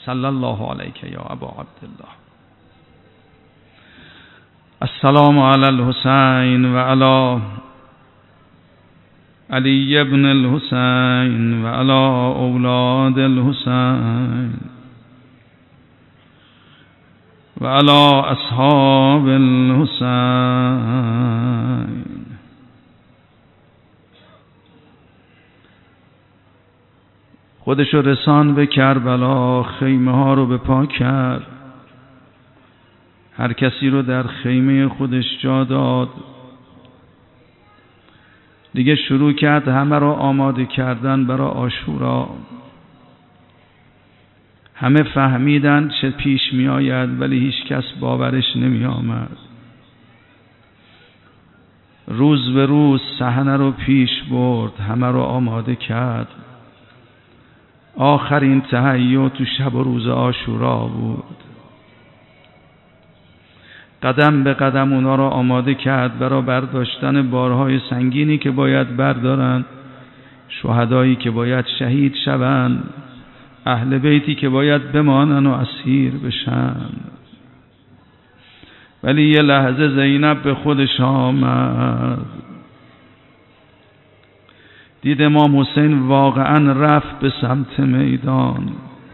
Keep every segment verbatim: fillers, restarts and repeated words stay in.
صلی الله علیک یا ابا عبدالله. السلام علی الحسین و علی علی ابن الحسین و علی اولاد الحسین و علی اصحاب الحسین. خودشو رسان به کربلا، خیمه ها رو به پا کرد، هر کسی رو در خیمه خودش جا داد. دیگه شروع کرد همه رو آماده کردن برای عاشورا. همه فهمیدن چه پیش می آید، ولی هیچ کس باورش نمی آمد. روز به روز صحنه رو پیش برد، همه رو آماده کرد. آخرین تهیه تو شب و روز عاشورا بود. قدم به قدم اونا را آماده کرد برای برداشتن بارهای سنگینی که باید بردارن، شهدایی که باید شهید شوند، اهل بیتی که باید بمانن و اسیر بشن. ولی یه لحظه زینب به خودش آمد، دید امام حسین واقعا رفت به سمت میدان.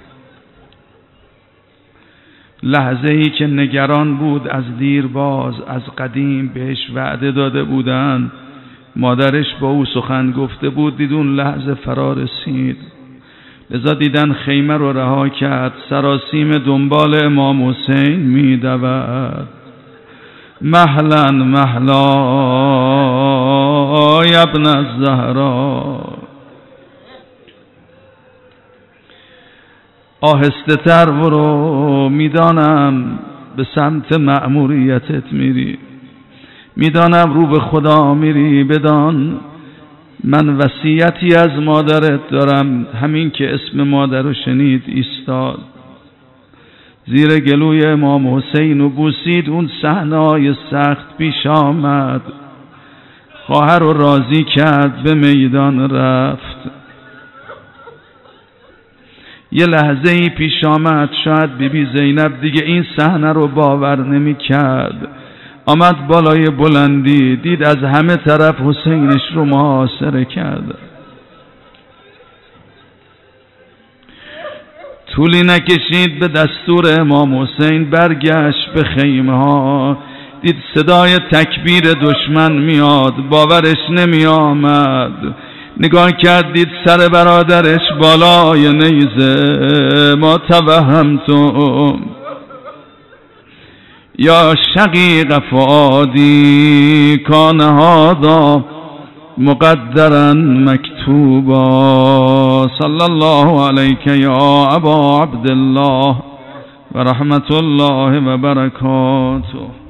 لحظه ای که نگران بود از دیرباز، از قدیم بهش وعده داده بودن، مادرش با او سخن گفته بود، دید اون لحظه فرا رسید. لذا دیدن خیمه رو رها کرد، سراسیم دنبال امام حسین می دود. مهلا مهلا یا ابن الزهرا، آهسته تر برو، میدانم به سمت مأموریتت میری، میدانم رو به خدا میری. بدان من وصیتی از مادرت دارم. همین که اسم مادر رو شنید ایستاد، زیر گلوی امام حسین و بوسید. اون صحنه‌های سخت پیش آمد، خواهر رو راضی کرد، به میدان رفت. یه لحظه ای پیش آمد، شاید بی بی زینب دیگه این صحنه رو باور نمی کرد. آمد بالای بلندی، دید از همه طرف حسینش رو محاصره کرده. طولی نکشید، به دستور امام حسین برگشت به خیمه ها. دید صدای تکبیر دشمن میاد، باورش نمی آمد. نگاه کرد، دید سر برادرش بالای نیزه. ما توهمتم یا شقیق فؤادی کان هذا مقدرا مکتوبا. صلی الله علیک یا ابا عبدالله و رحمت الله و برکاته.